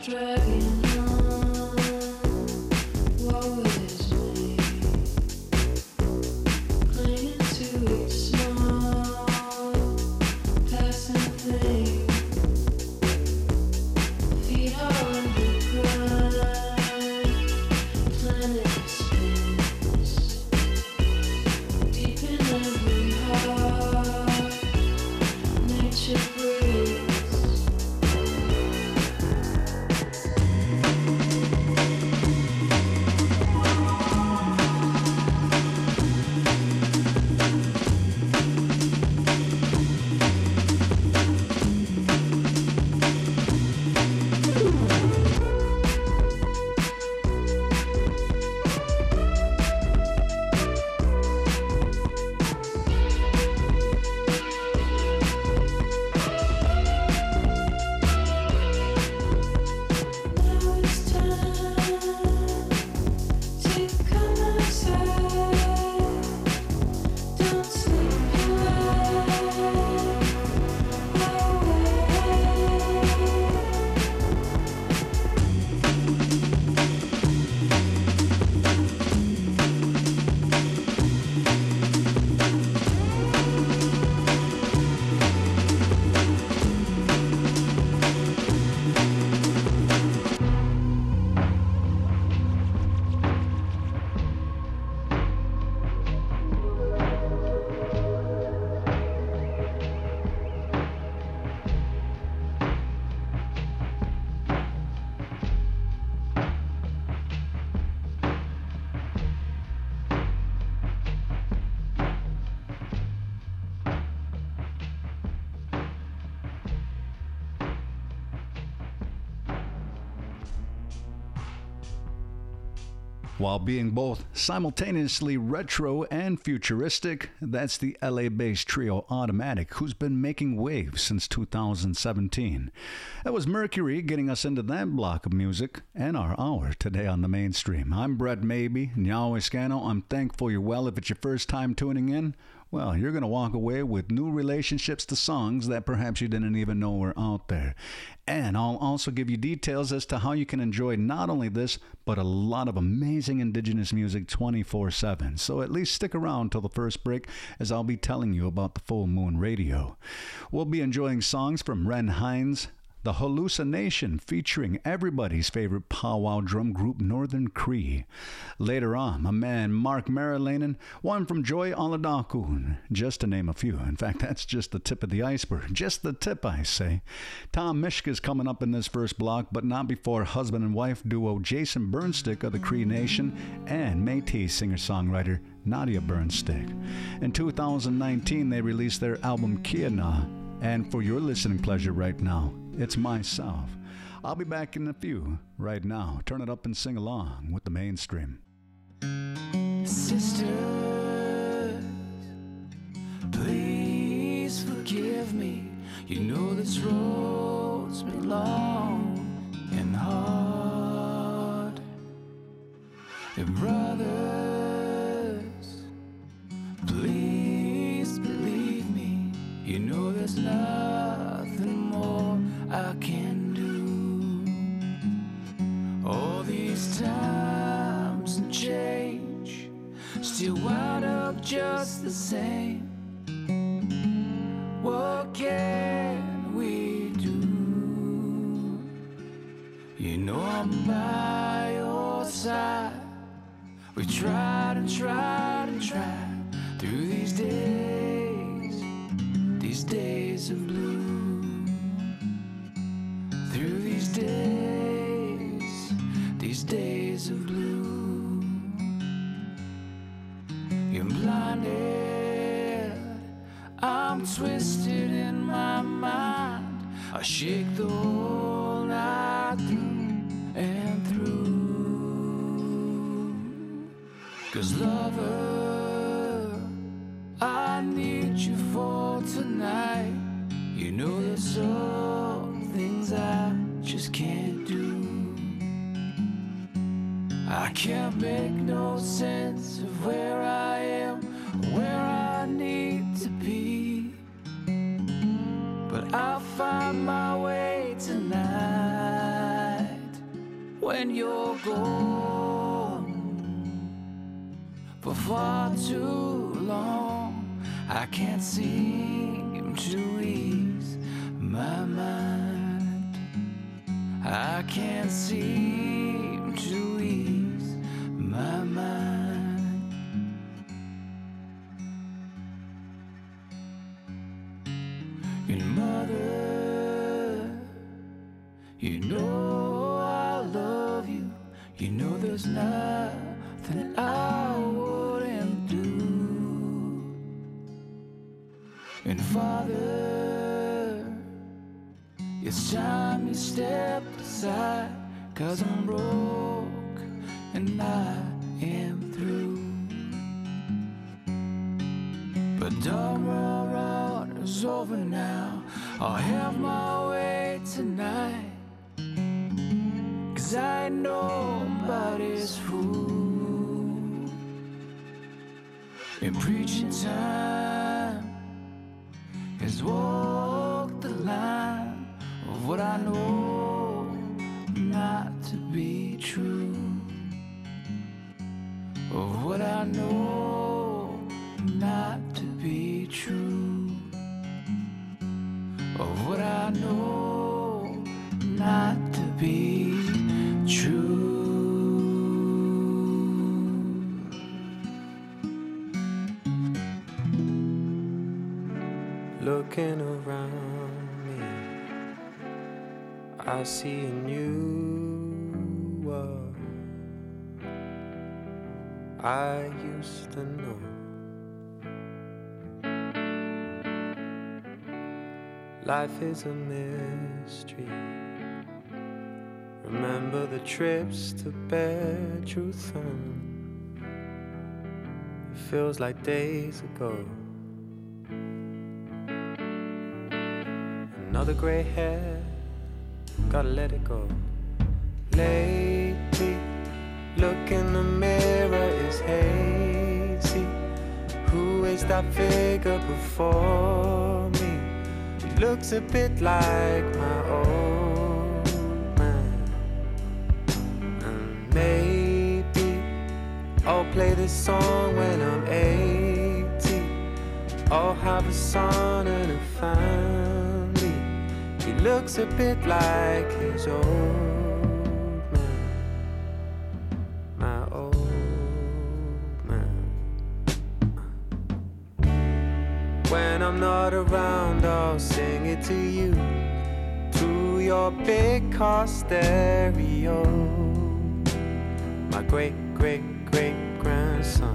While being both simultaneously retro and futuristic, that's the LA-based trio Automatic, who's been making waves since 2017. That was Mercury getting us into that block of music and our hour today on the Mainstream. I'm Brett Maybe, Nyao Escano. I'm thankful you're well. If it's your first time tuning in, well, you're going to walk away with new relationships to songs that perhaps you didn't even know were out there. And I'll also give you details as to how you can enjoy not only this, but a lot of amazing indigenous music 24/7. So at least stick around till the first break, as I'll be telling you about the Full Moon Radio. We'll be enjoying songs from Ren Hines, The Hallucination, featuring everybody's favorite powwow drum group Northern Cree. Later on, my man Mark Marilanen, one from Joy Oladokun, just to name a few. In fact, that's just the tip of the iceberg. Just the tip, I say. Tom Mishka's coming up in this first block, but not before husband and wife duo Jason Burnstick of the Cree Nation and Métis singer-songwriter Nadia Burnstick. In 2019, they released their album Kiana, and for your listening pleasure right now, it's myself. I'll be back in a few. Right now, turn it up and sing along with the Mainstream. Sisters, please forgive me. You know this road's been long and hard. And brothers, please believe me. You know there's nothing more I can do. All these times and change still wound up just the same. What can we do? You know I'm by your side. We tried and tried and tried through these days of blue. Through these days of blue. I'm blinded, I'm twisted in my mind. I shake the whole night through and through. 'Cause lover, I need you for tonight. You know there's some things I just can't do. I can't make no sense of where I am, where I need to be. But I'll find my way tonight. when you're gone for far too long. I can't seem to ease my mind. I can't seem to ease my mind. Your mother, you know I love you. You know there's nothing I wouldn't do. And Father, it's time you stepped aside, 'cause I'm broke and I am through. But don't run, it's over now. I'll have my way tonight, 'cause I ain't nobody's fool. In preaching time has walked the line of what I know not to be true, of what I know not to be true, of what I know not to be true. Looking around me, I see a new world I used to know. Life is a mystery. Remember the trips to bear truth on. It feels like days ago. Another gray hair, gotta let it go. Lately, look in the mirror, is hazy. Who is that figure before me? He looks a bit like my old man. And maybe I'll play this song when I'm 80. I'll have a son and a family. He looks a bit like his old man, my old man. When I'm not around, I'll sing it to you through your big car stereo. My great, great, great grandson.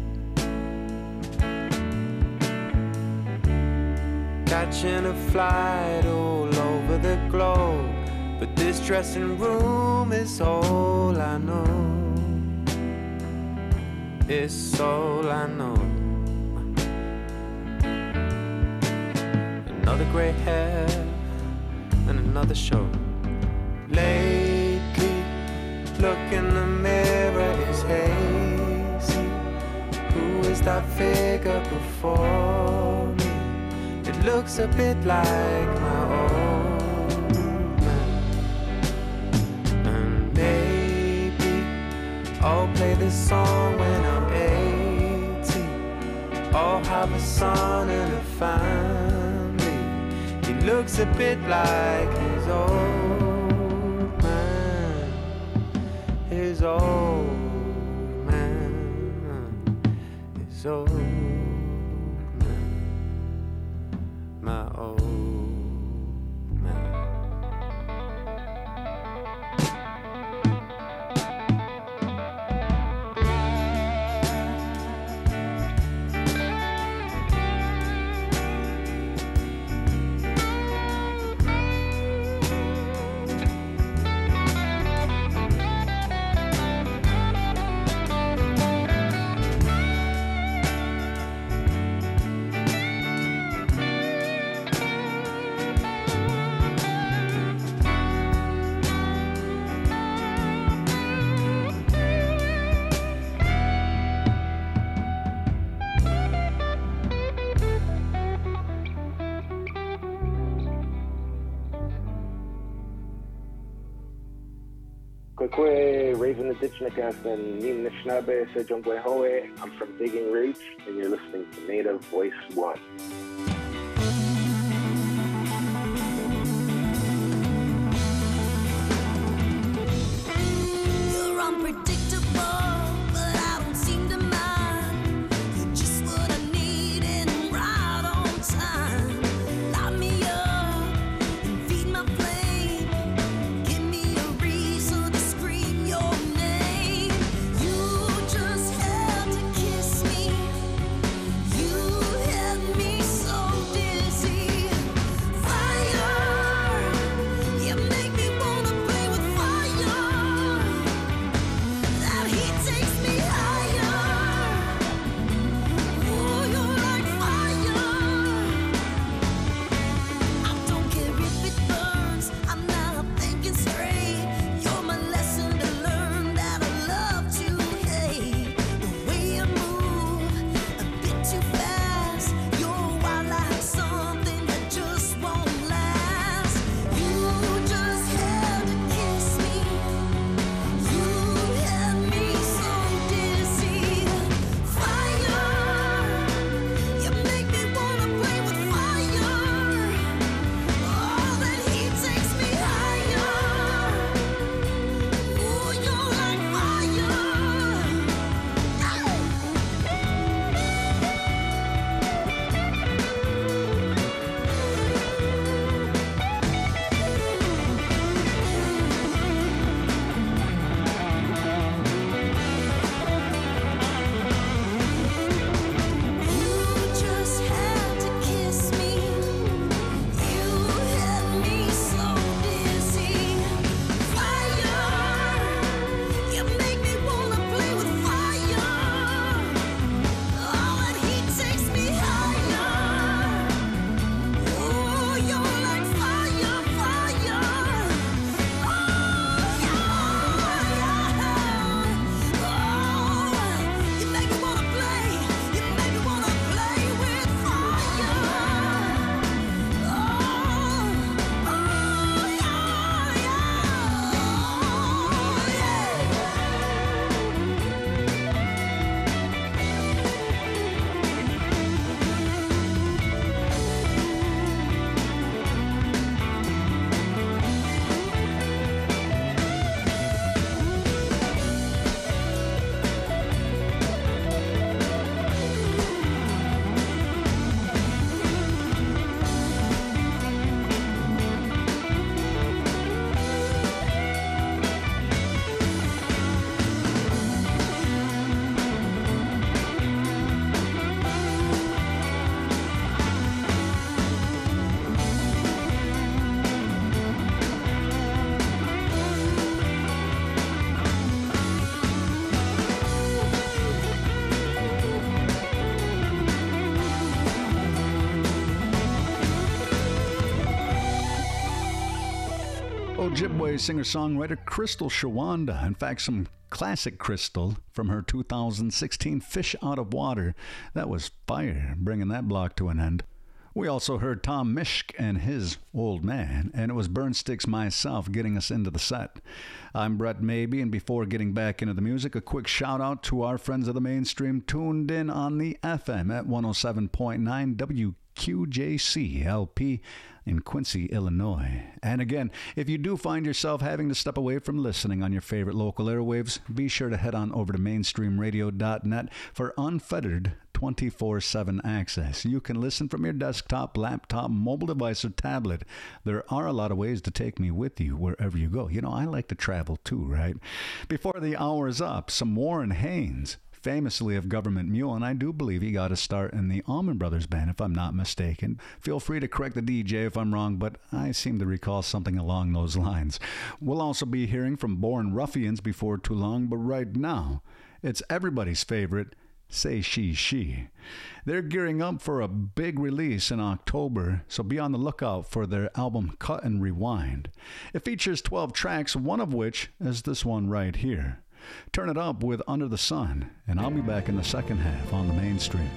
Catching a flight all over the globe, but this dressing room is all I know. It's all I know. Another grey hair and another show. Lately, look in the mirror, is hazy. Who is that figure before me? It looks a bit like my old man. And maybe I'll play this song when I'm 80. I'll have a son and a family. He looks a bit like his old man. His old man. His old man. My old man. Kwekwe, Raven the Ditchnikas, and Nim Nishnabe, Sejongwe Hoe. I'm from Digging Roots, and you're listening to Native Voice 1. You're unpredictable. Ojibwe singer-songwriter Crystal Shawanda. In fact, some classic Crystal from her 2016 Fish Out of Water. That was fire, bringing that block to an end. We also heard Tom Mishk and his Old Man, and it was Burnsticks Myself getting us into the set. I'm Brett Maybe, and before getting back into the music, a quick shout out to our friends of the mainstream tuned in on the FM at 107.9 WQJC LP in Quincy, Illinois. And again, if you do find yourself having to step away from listening on your favorite local airwaves, be sure to head on over to mainstreamradio.net for unfettered 24/7 access. You can listen from your desktop, laptop, mobile device, or tablet. There are a lot of ways to take me with you wherever you go. You know, I like to travel too, right? Before the hour is up, some Warren Haynes, famously of Government Mule, and I do believe he got a start in the Allman Brothers Band, if I'm not mistaken. Feel free to correct the DJ if I'm wrong, but I seem to recall something along those lines. We'll also be hearing from Born Ruffians before too long, but right now, it's everybody's favorite, Say She. They're gearing up for a big release in October, so be on the lookout for their album Cut and Rewind. It features 12 tracks, one of which is this one right here. Turn it up with Under the Sun, and I'll be back in the second half on the mainstream.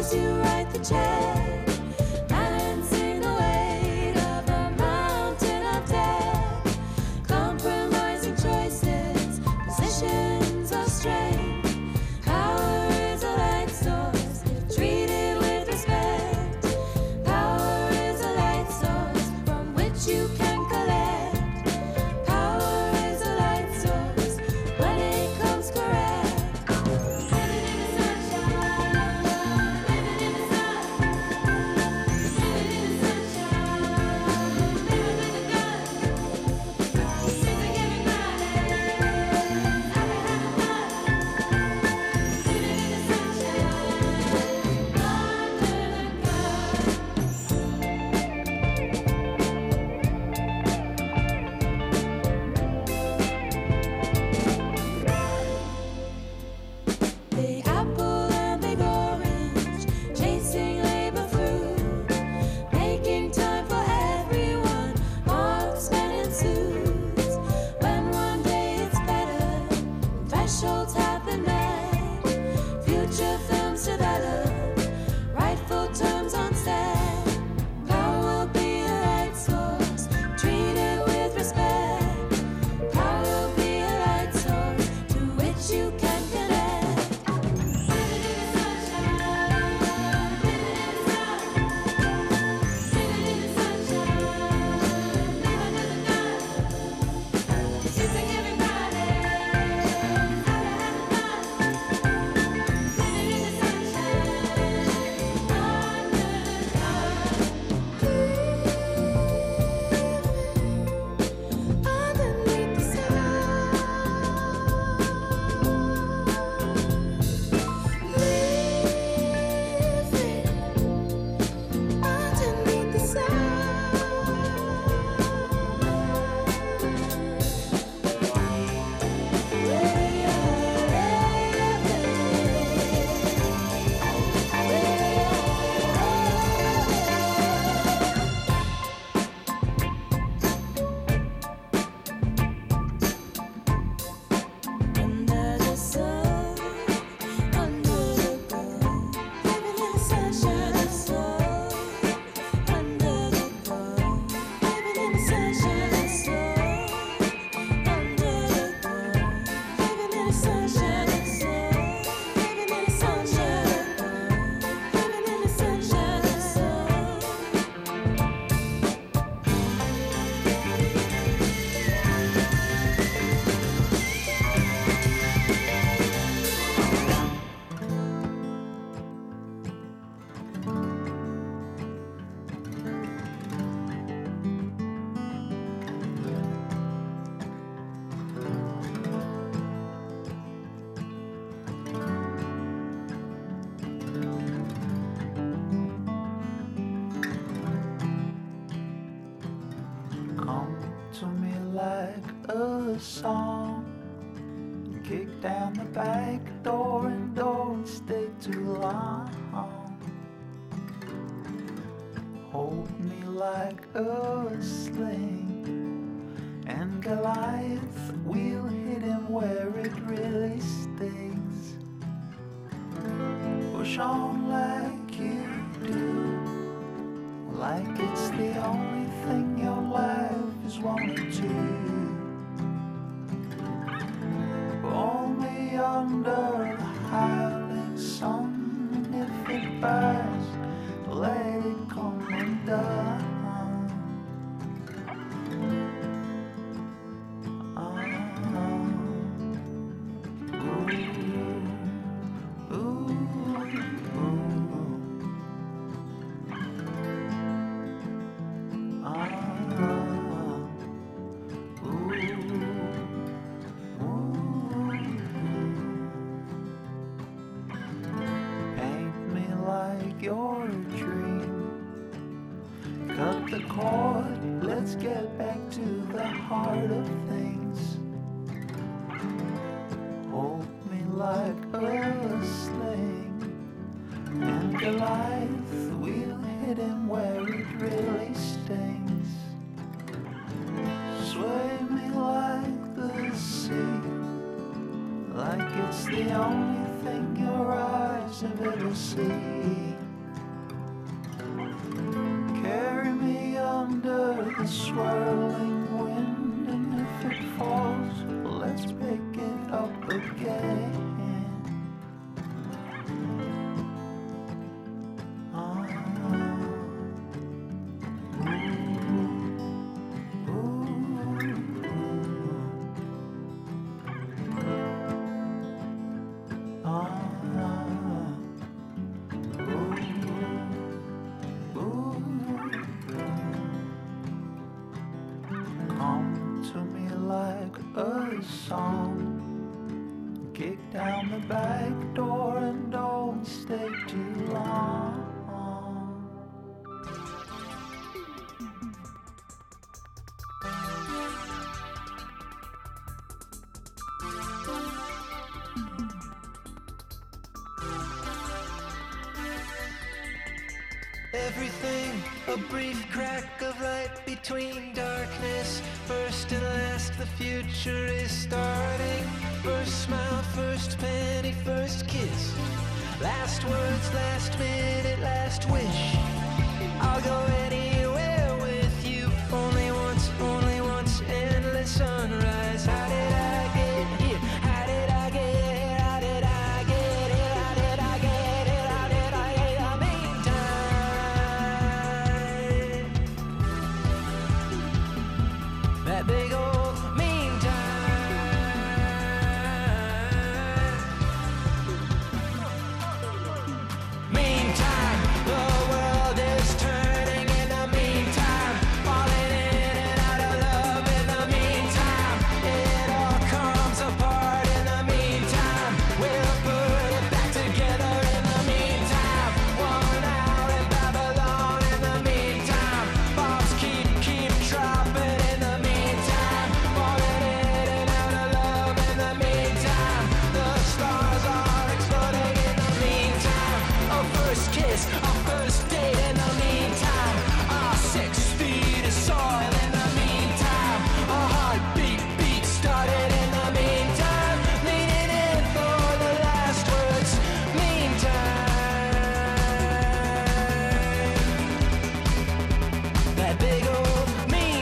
Song. Kick down the back door and don't stay too long. Hold me like a sling, and Goliath will hit him where it really stings. Push on like you do, like it's the only thing your life is wanting to. Under the howling sun, and if it burns, let it come undone. Your dream, cut the cord, let's get back to the heart of things. Hold me like a sling, and Goliath will hit him where it really stings. Sway me like the sea, like it's the only thing your eyes have ever seen. Carry me under the swirling wind, and if it falls, let's pick it up again. Everything, a brief crack of light between darkness. First and last, the future is starting. First smile, first penny, first kiss. Last words, last minute, last wish. I'll go anywhere with you. Only once, endless sunrise. How did I get here? How did I get here? How did I get here? How did I get here? How did I get here? Meantime, that big old meantime, the world is turning in the meantime, falling in and out of love in the meantime, it all comes apart in the meantime, we'll put it back together in the meantime, 1 hour in Babylon in the meantime, bombs keep dropping in the meantime, falling in and out of love in the meantime, the stars are exploding in the meantime, a first kiss, a first date in the meantime, 6 feet of soil in the meantime, a heartbeat started in the meantime, leaning in for the last words, meantime, that big old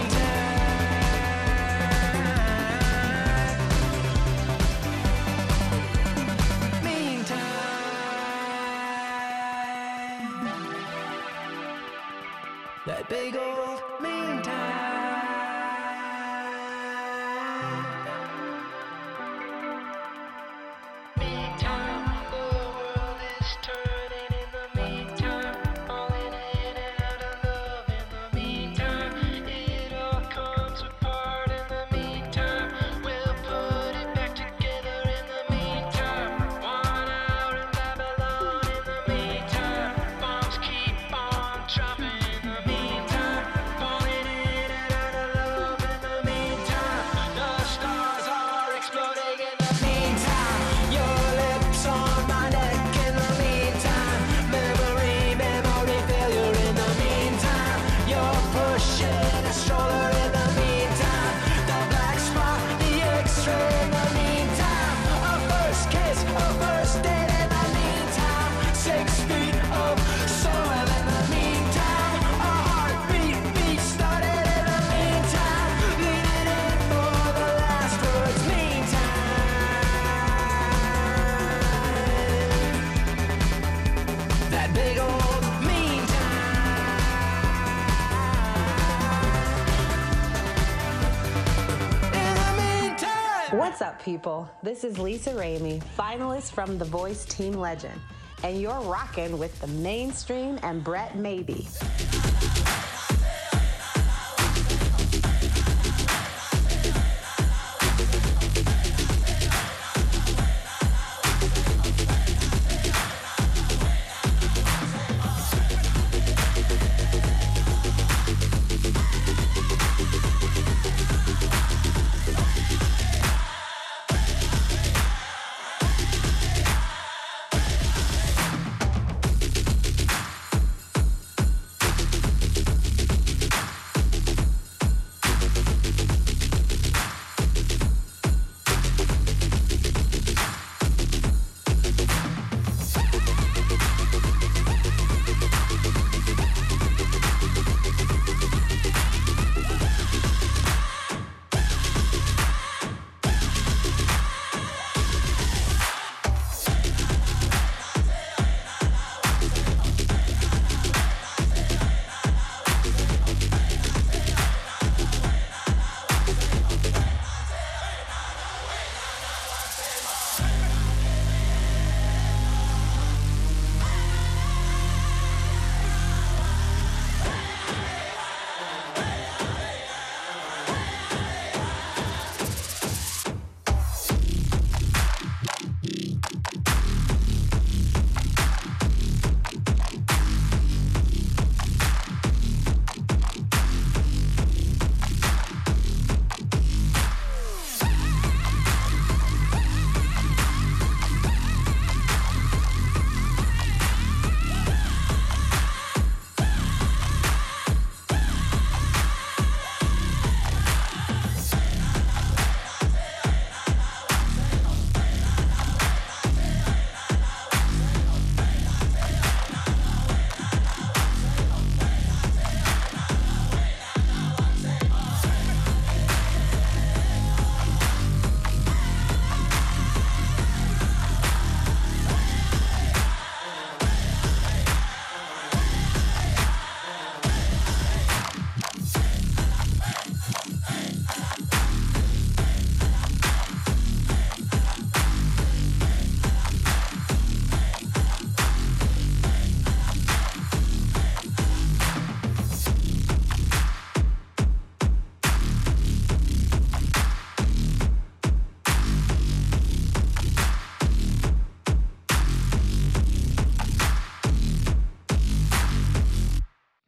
meantime. That big old meantime. Meantime, the world is turning in the meantime, falling in and out of love in the meantime, it all comes apart in the meantime, we'll put it back together in the meantime, 1 hour in Babylon in the meantime, bombs keep on dropping in the meantime, falling in and out of love in the meantime, the stars are exploding in the meantime, your lips on my neck in the meantime, memory failure in the meantime, you're pushing a stroller in the meantime, the black spot, the x-ray in the meantime, a first kiss, a first date in the meantime, 6 feet of soil in the meantime, a heartbeat started in the meantime, leaning in for the last words, meantime, that big old meantime. What's up, people? This is Lisa Ramey, finalist from The Voice Team Legend, and you're rocking with the Mainstream and Brett Maybe.